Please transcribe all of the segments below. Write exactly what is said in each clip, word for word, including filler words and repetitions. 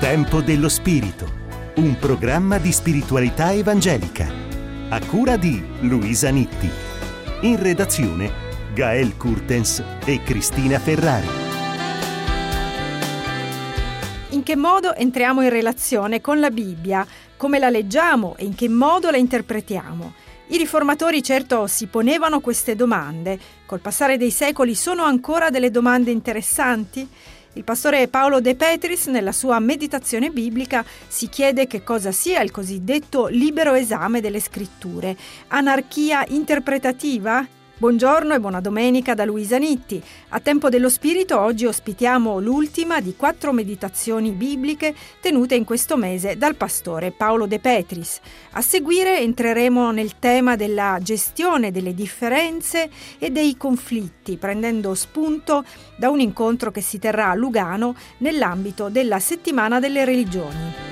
Tempo dello Spirito, un programma di spiritualità evangelica, a cura di Luisa Nitti. In redazione Gael Kurtens e Cristina Ferrari. In che modo entriamo in relazione con la Bibbia? Come la leggiamo e in che modo la interpretiamo? I riformatori certo si ponevano queste domande. Col passare dei secoli sono ancora delle domande interessanti? Il pastore Paolo De Petris, nella sua meditazione biblica, si chiede che cosa sia il cosiddetto libero esame delle scritture. Anarchia interpretativa? Buongiorno e buona domenica da Luisa Nitti. A Tempo dello Spirito oggi ospitiamo l'ultima di quattro meditazioni bibliche tenute in questo mese dal pastore Paolo De Petris. A seguire entreremo nel tema della gestione delle differenze e dei conflitti, prendendo spunto da un incontro che si terrà a Lugano nell'ambito della Settimana delle Religioni.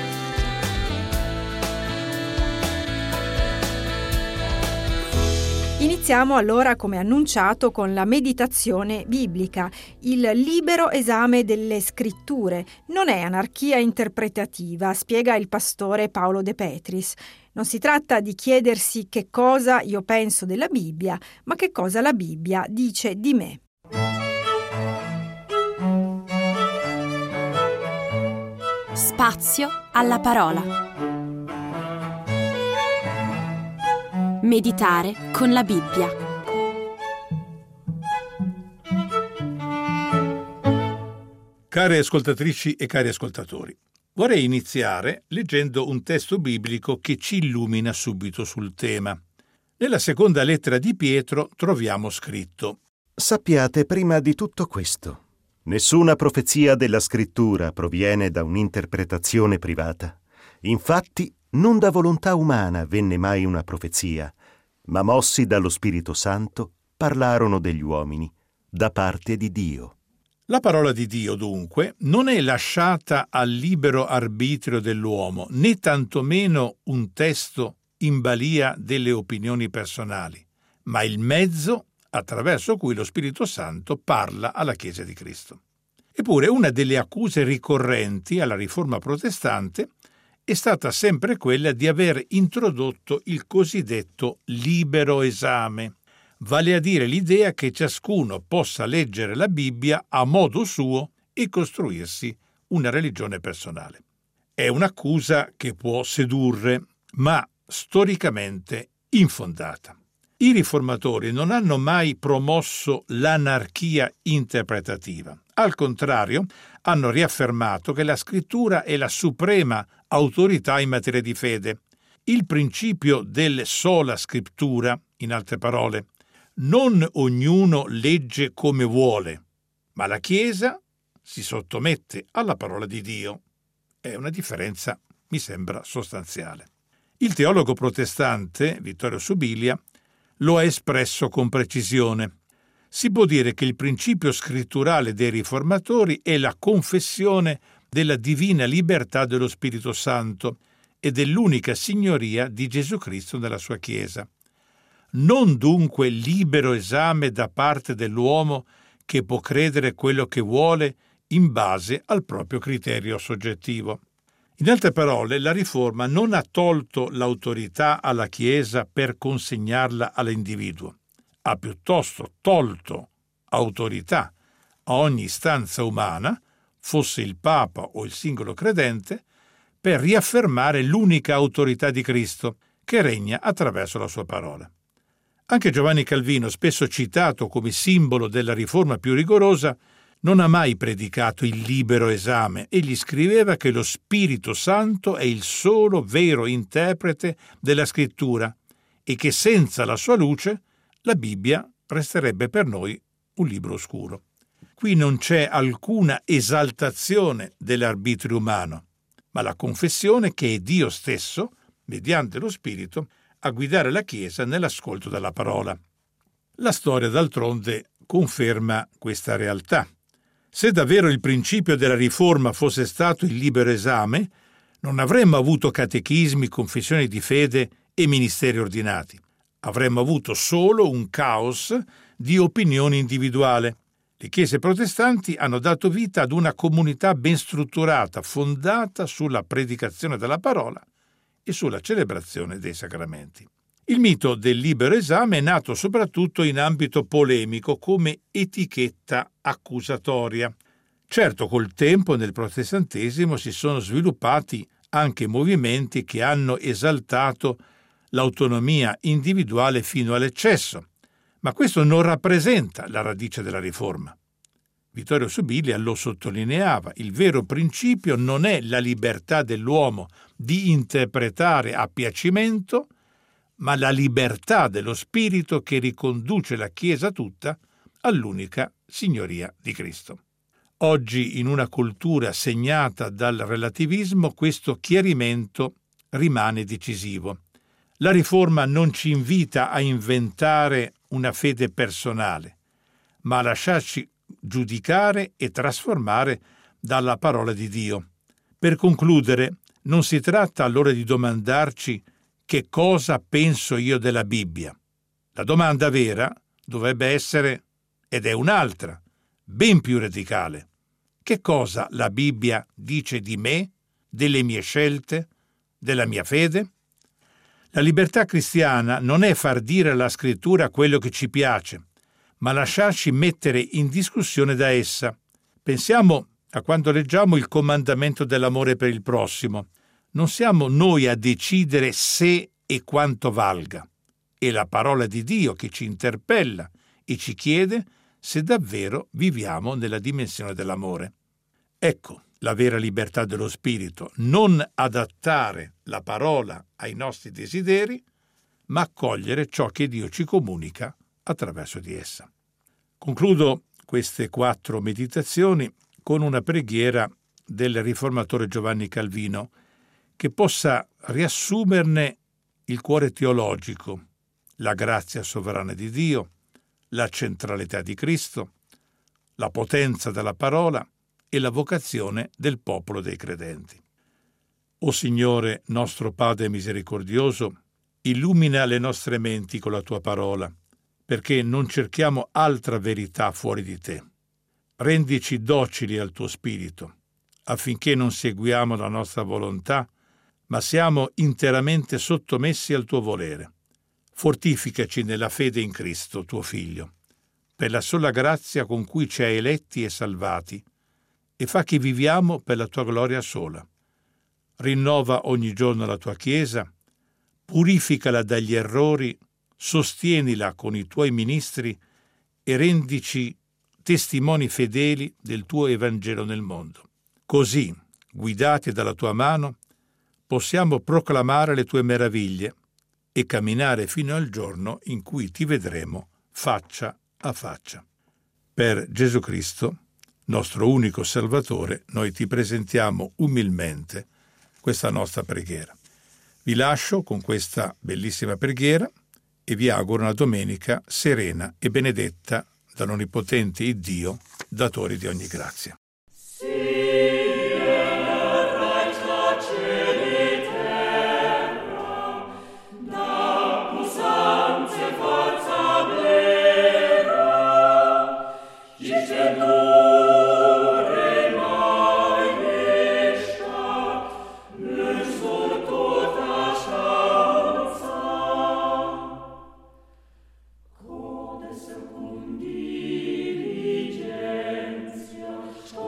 Iniziamo allora, come annunciato, con la meditazione biblica. Il libero esame delle scritture non è anarchia interpretativa, spiega il pastore Paolo De Petris. Non si tratta di chiedersi che cosa io penso della Bibbia, ma che cosa la Bibbia dice di me. Spazio alla parola. Meditare con la Bibbia. Care ascoltatrici e cari ascoltatori, vorrei iniziare leggendo un testo biblico che ci illumina subito sul tema. Nella seconda lettera di Pietro troviamo scritto: Sappiate prima di tutto questo. Nessuna profezia della Scrittura proviene da un'interpretazione privata. Infatti, non da volontà umana venne mai una profezia, ma mossi dallo Spirito Santo parlarono degli uomini, da parte di Dio. La parola di Dio, dunque, non è lasciata al libero arbitrio dell'uomo, né tantomeno un testo in balia delle opinioni personali, ma il mezzo attraverso cui lo Spirito Santo parla alla Chiesa di Cristo. Eppure una delle accuse ricorrenti alla Riforma protestante è stata sempre quella di aver introdotto il cosiddetto libero esame, vale a dire l'idea che ciascuno possa leggere la Bibbia a modo suo e costruirsi una religione personale. È un'accusa che può sedurre, ma storicamente infondata. I riformatori non hanno mai promosso l'anarchia interpretativa. Al contrario, hanno riaffermato che la Scrittura è la suprema autorità in materia di fede. Il principio del sola scrittura, in altre parole, non ognuno legge come vuole, ma la Chiesa si sottomette alla parola di Dio. È una differenza, mi sembra, sostanziale. Il teologo protestante, Vittorio Subilia, lo ha espresso con precisione. Si può dire che il principio scritturale dei riformatori è la confessione della divina libertà dello Spirito Santo e dell'unica signoria di Gesù Cristo nella sua Chiesa. Non dunque libero esame da parte dell'uomo che può credere quello che vuole in base al proprio criterio soggettivo. In altre parole, la Riforma non ha tolto l'autorità alla Chiesa per consegnarla all'individuo. Ha piuttosto tolto autorità a ogni istanza umana, fosse il Papa o il singolo credente, per riaffermare l'unica autorità di Cristo che regna attraverso la sua parola. Anche Giovanni Calvino, spesso citato come simbolo della riforma più rigorosa, non ha mai predicato il libero esame. Egli scriveva che lo Spirito Santo è il solo vero interprete della Scrittura e che senza la sua luce la Bibbia resterebbe per noi un libro oscuro. Qui non c'è alcuna esaltazione dell'arbitrio umano, ma la confessione che è Dio stesso, mediante lo Spirito, a guidare la Chiesa nell'ascolto della parola. La storia, d'altronde, conferma questa realtà. Se davvero il principio della Riforma fosse stato il libero esame, non avremmo avuto catechismi, confessioni di fede e ministeri ordinati. Avremmo avuto solo un caos di opinioni individuali. Le chiese protestanti hanno dato vita ad una comunità ben strutturata, fondata sulla predicazione della parola e sulla celebrazione dei sacramenti. Il mito del libero esame è nato soprattutto in ambito polemico come etichetta accusatoria. Certo, col tempo nel protestantesimo si sono sviluppati anche movimenti che hanno esaltato l'autonomia individuale fino all'eccesso, ma questo non rappresenta la radice della riforma. Vittorio Subilia lo sottolineava: il vero principio non è la libertà dell'uomo di interpretare a piacimento, ma la libertà dello spirito che riconduce la Chiesa tutta all'unica signoria di Cristo. Oggi, in una cultura segnata dal relativismo, questo chiarimento rimane decisivo. La riforma non ci invita a inventare una fede personale, ma a lasciarci giudicare e trasformare dalla parola di Dio. Per concludere, non si tratta allora di domandarci che cosa penso io della Bibbia. La domanda vera dovrebbe essere, ed è un'altra, ben più radicale: che cosa la Bibbia dice di me, delle mie scelte, della mia fede? La libertà cristiana non è far dire alla Scrittura quello che ci piace, ma lasciarci mettere in discussione da essa. Pensiamo a quando leggiamo il comandamento dell'amore per il prossimo. Non siamo noi a decidere se e quanto valga. È la parola di Dio che ci interpella e ci chiede se davvero viviamo nella dimensione dell'amore. Ecco la vera libertà dello spirito: non adattare la parola ai nostri desideri, ma accogliere ciò che Dio ci comunica attraverso di essa. Concludo queste quattro meditazioni con una preghiera del riformatore Giovanni Calvino, che possa riassumerne il cuore teologico, la grazia sovrana di Dio, la centralità di Cristo, la potenza della parola e la vocazione del popolo dei credenti. O Signore, nostro Padre misericordioso, illumina le nostre menti con la tua parola, perché non cerchiamo altra verità fuori di te. Rendici docili al tuo spirito, affinché non seguiamo la nostra volontà, ma siamo interamente sottomessi al tuo volere. Fortificaci nella fede in Cristo, tuo Figlio, per la sola grazia con cui ci hai eletti e salvati, e fa che viviamo per la tua gloria sola. Rinnova ogni giorno la tua Chiesa, purificala dagli errori, sostienila con i tuoi ministri e rendici testimoni fedeli del tuo Evangelo nel mondo. Così, guidati dalla tua mano, possiamo proclamare le tue meraviglie e camminare fino al giorno in cui ti vedremo faccia a faccia. Per Gesù Cristo, nostro unico Salvatore, noi ti presentiamo umilmente questa nostra preghiera. Vi lascio con questa bellissima preghiera e vi auguro una domenica serena e benedetta dall'Onnipotente Iddio, datore di ogni grazia. Sto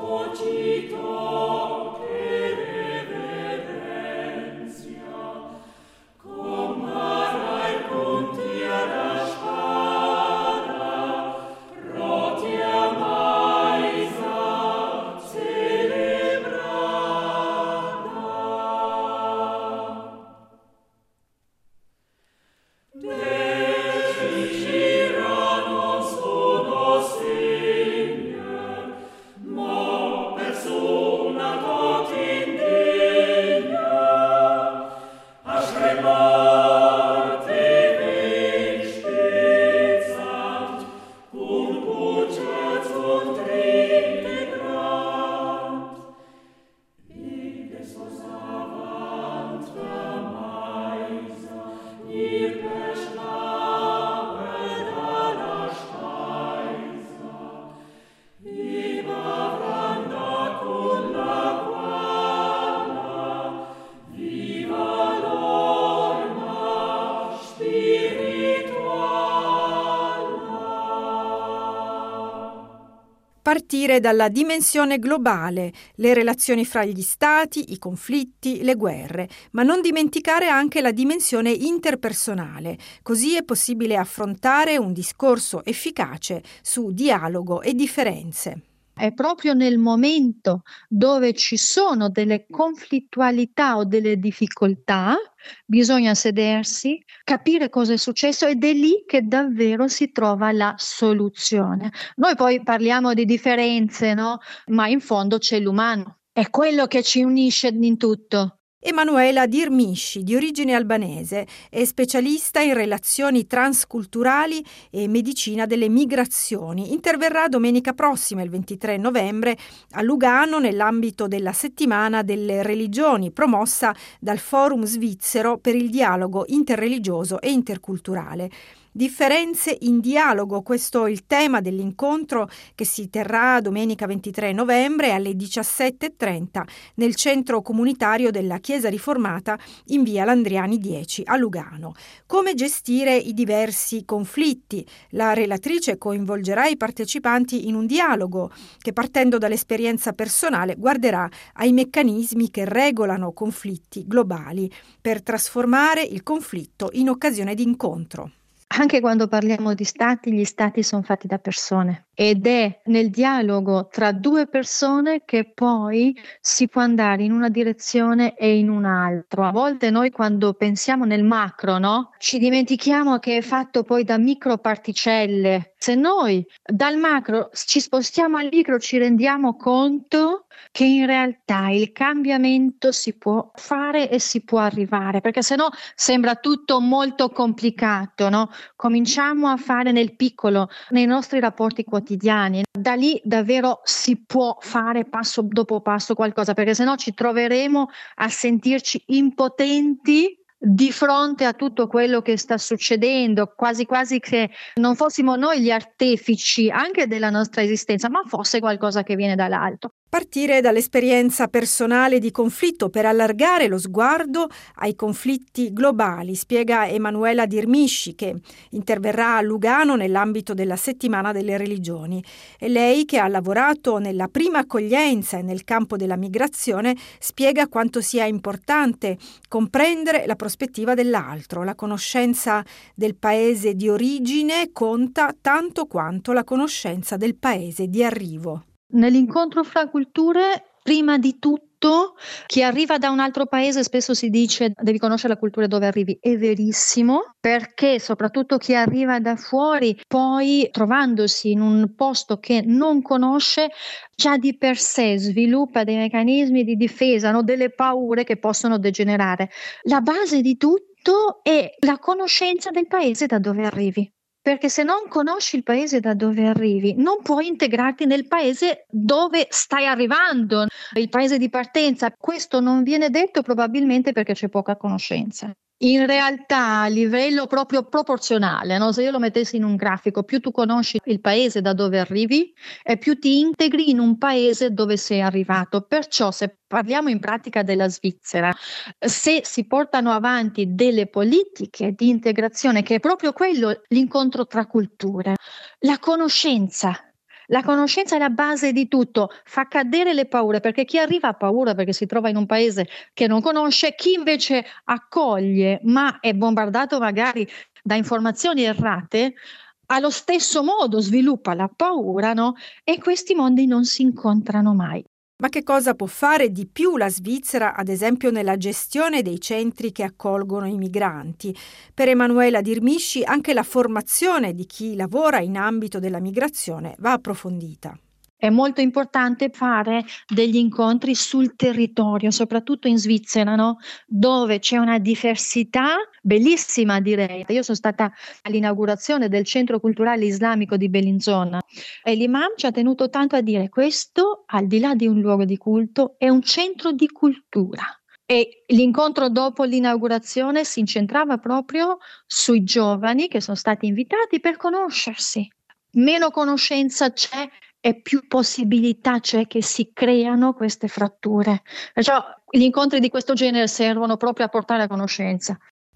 partire dalla dimensione globale, le relazioni fra gli stati, i conflitti, le guerre, ma non dimenticare anche la dimensione interpersonale. Così è possibile affrontare un discorso efficace su dialogo e differenze. È proprio nel momento dove ci sono delle conflittualità o delle difficoltà, bisogna sedersi, capire cosa è successo ed è lì che davvero si trova la soluzione. Noi poi parliamo di differenze, no? Ma in fondo c'è l'umano, è quello che ci unisce in tutto. Emanuela Dirmisci, di origine albanese, è specialista in relazioni transculturali e medicina delle migrazioni. Interverrà domenica prossima, il ventitré novembre, a Lugano nell'ambito della Settimana delle Religioni, promossa dal Forum Svizzero per il dialogo interreligioso e interculturale. Differenze in dialogo, questo è il tema dell'incontro che si terrà domenica ventitré novembre alle diciassette e trenta nel centro comunitario della Chiesa Riformata in via Landriani dieci a Lugano. Come gestire i diversi conflitti? La relatrice coinvolgerà i partecipanti in un dialogo che, partendo dall'esperienza personale, guarderà ai meccanismi che regolano conflitti globali per trasformare il conflitto in occasione di incontro. Anche quando parliamo di stati, gli stati sono fatti da persone ed è nel dialogo tra due persone che poi si può andare in una direzione e in un'altra. A volte noi quando pensiamo nel macro, no? Ci dimentichiamo che è fatto poi da microparticelle. Se noi dal macro ci spostiamo al micro ci rendiamo conto che in realtà il cambiamento si può fare e si può arrivare, perché sennò sembra tutto molto complicato, no? Cominciamo a fare nel piccolo, nei nostri rapporti quotidiani. Da lì davvero si può fare passo dopo passo qualcosa, perché sennò ci troveremo a sentirci impotenti di fronte a tutto quello che sta succedendo, quasi quasi che non fossimo noi gli artefici anche della nostra esistenza, ma fosse qualcosa che viene dall'alto. Partire dall'esperienza personale di conflitto per allargare lo sguardo ai conflitti globali, spiega Emanuela Dirmisci, che interverrà a Lugano nell'ambito della Settimana delle Religioni. È lei che ha lavorato nella prima accoglienza e nel campo della migrazione, spiega quanto sia importante comprendere la prospettiva dell'altro. La conoscenza del paese di origine conta tanto quanto la conoscenza del paese di arrivo. Nell'incontro fra culture, prima di tutto, chi arriva da un altro paese spesso si dice devi conoscere la cultura dove arrivi. È verissimo, perché soprattutto chi arriva da fuori, poi trovandosi in un posto che non conosce, già di per sé sviluppa dei meccanismi di difesa, no? Delle paure che possono degenerare. La base di tutto è la conoscenza del paese da dove arrivi. Perché se non conosci il paese da dove arrivi, non puoi integrarti nel paese dove stai arrivando, il paese di partenza. Questo non viene detto probabilmente perché c'è poca conoscenza. In realtà a livello proprio proporzionale, no? Se io lo mettessi in un grafico, più tu conosci il paese da dove arrivi e più ti integri in un paese dove sei arrivato. Perciò se parliamo in pratica della Svizzera, se si portano avanti delle politiche di integrazione, che è proprio quello l'incontro tra culture, la conoscenza. La conoscenza è la base di tutto, fa cadere le paure, perché chi arriva ha paura perché si trova in un paese che non conosce, chi invece accoglie ma è bombardato magari da informazioni errate, allo stesso modo sviluppa la paura, no? E questi mondi non si incontrano mai. Ma che cosa può fare di più la Svizzera, ad esempio nella gestione dei centri che accolgono i migranti? Per Emanuela Dirmisci anche la formazione di chi lavora in ambito della migrazione va approfondita. È molto importante fare degli incontri sul territorio, soprattutto in Svizzera, no? Dove c'è una diversità bellissima, direi. Io sono stata all'inaugurazione del Centro Culturale Islamico di Bellinzona e l'imam ci ha tenuto tanto a dire: questo, al di là di un luogo di culto, è un centro di cultura. E l'incontro dopo l'inaugurazione si incentrava proprio sui giovani che sono stati invitati per conoscersi. Meno conoscenza c'è e più possibilità c'è che si creano queste fratture. Perciò gli incontri di questo genere servono proprio a portare a conoscenza.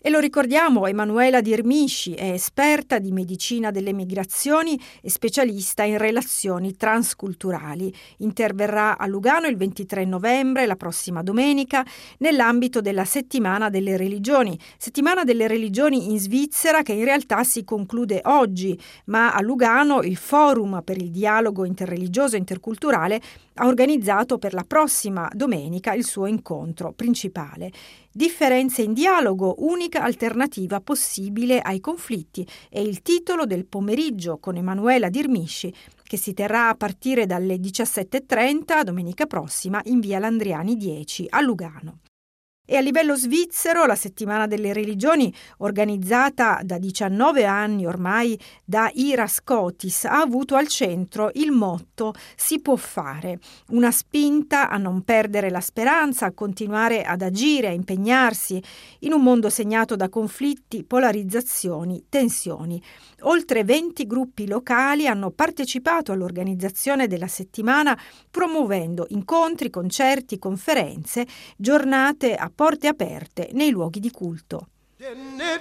E lo ricordiamo, Emanuela Dirmisci è esperta di medicina delle migrazioni e specialista in relazioni transculturali. Interverrà a Lugano il ventitré novembre, la prossima domenica, nell'ambito della Settimana delle Religioni. Settimana delle Religioni in Svizzera che in realtà si conclude oggi, ma a Lugano il Forum per il dialogo interreligioso e interculturale ha organizzato per la prossima domenica il suo incontro principale. Differenze in dialogo, unica alternativa possibile ai conflitti, è il titolo del pomeriggio con Emanuela Dirmisci, che si terrà a partire dalle diciassette e trenta domenica prossima in via Landriani dieci a Lugano. E a livello svizzero la Settimana delle Religioni, organizzata da diciannove anni ormai da Ira Scotis, ha avuto al centro il motto "Si può fare", una spinta a non perdere la speranza, a continuare ad agire, a impegnarsi in un mondo segnato da conflitti, polarizzazioni, tensioni. Oltre venti gruppi locali hanno partecipato all'organizzazione della settimana promuovendo incontri, concerti, conferenze, giornate a porte aperte nei luoghi di culto. Didn't it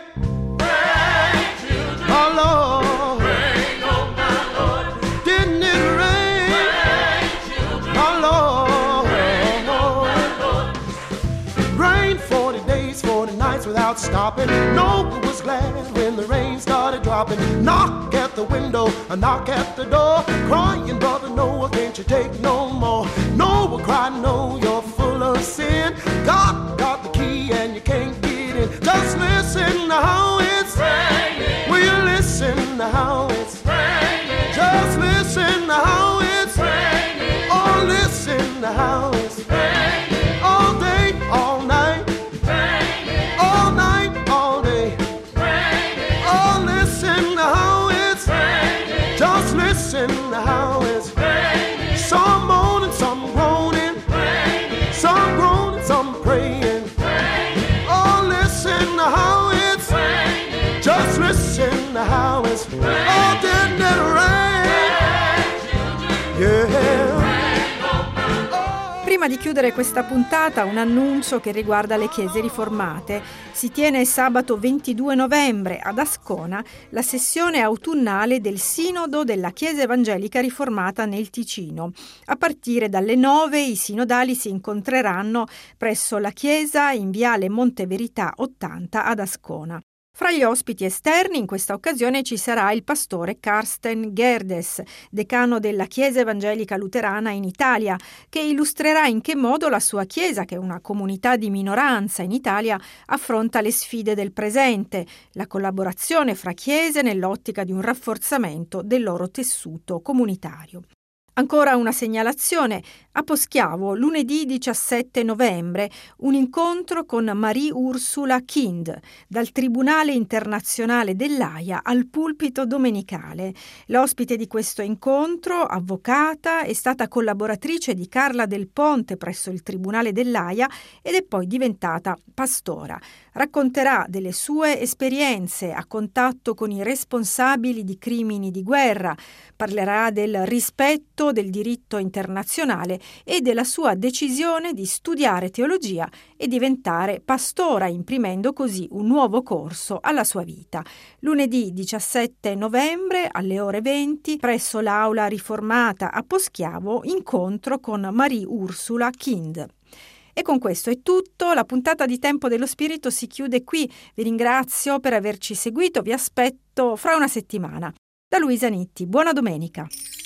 rain, children? Oh Lord. Rain, oh my Lord. Didn't it rain? Rain, children. Oh Lord. Rain, oh my Lord. Rain forty days, forty nights without stopping. No one was glad when the rain started dropping. Knock at the window, a knock at the door. Crying, brother Noah, can't you take no more? Noah cried, no, you're full of sin. God got the key and you can't get in. Just listen to how it's raining. Will you listen to how it's raining? Just listen to how it's raining. Oh, listen to how it's raining. All day, all night. Raining. All night, all day. Raining. Oh, listen to how it's raining. Just listen to how it's raining. Some moaning, some groaning. Raining. Some groaning, some praying. Raining. Oh, listen to how it's raining. Just listen to how it's raining. Oh, didn't it rain? Yeah. Prima di chiudere questa puntata, un annuncio che riguarda le chiese riformate. Si tiene sabato ventidue novembre ad Ascona la sessione autunnale del Sinodo della Chiesa Evangelica Riformata nel Ticino. A partire dalle nove i sinodali si incontreranno presso la chiesa in viale Monteverità ottanta ad Ascona. Fra gli ospiti esterni in questa occasione ci sarà il pastore Carsten Gerdes, decano della Chiesa Evangelica Luterana in Italia, che illustrerà in che modo la sua Chiesa, che è una comunità di minoranza in Italia, affronta le sfide del presente, la collaborazione fra chiese nell'ottica di un rafforzamento del loro tessuto comunitario. Ancora una segnalazione. A Poschiavo, lunedì diciassette novembre, un incontro con Marie Ursula Kind, dal Tribunale Internazionale dell'Aia al pulpito domenicale. L'ospite di questo incontro, avvocata, è stata collaboratrice di Carla Del Ponte presso il Tribunale dell'Aia ed è poi diventata pastora. Racconterà delle sue esperienze a contatto con i responsabili di crimini di guerra, parlerà del rispetto del diritto internazionale e della sua decisione di studiare teologia e diventare pastora, imprimendo così un nuovo corso alla sua vita. Lunedì diciassette novembre alle ore venti presso l'Aula Riformata a Poschiavo, incontro con Marie Ursula Kind. E con questo è tutto, la puntata di Tempo dello Spirito si chiude qui. Vi ringrazio per averci seguito, vi aspetto fra una settimana. Da Luisa Nitti, buona domenica.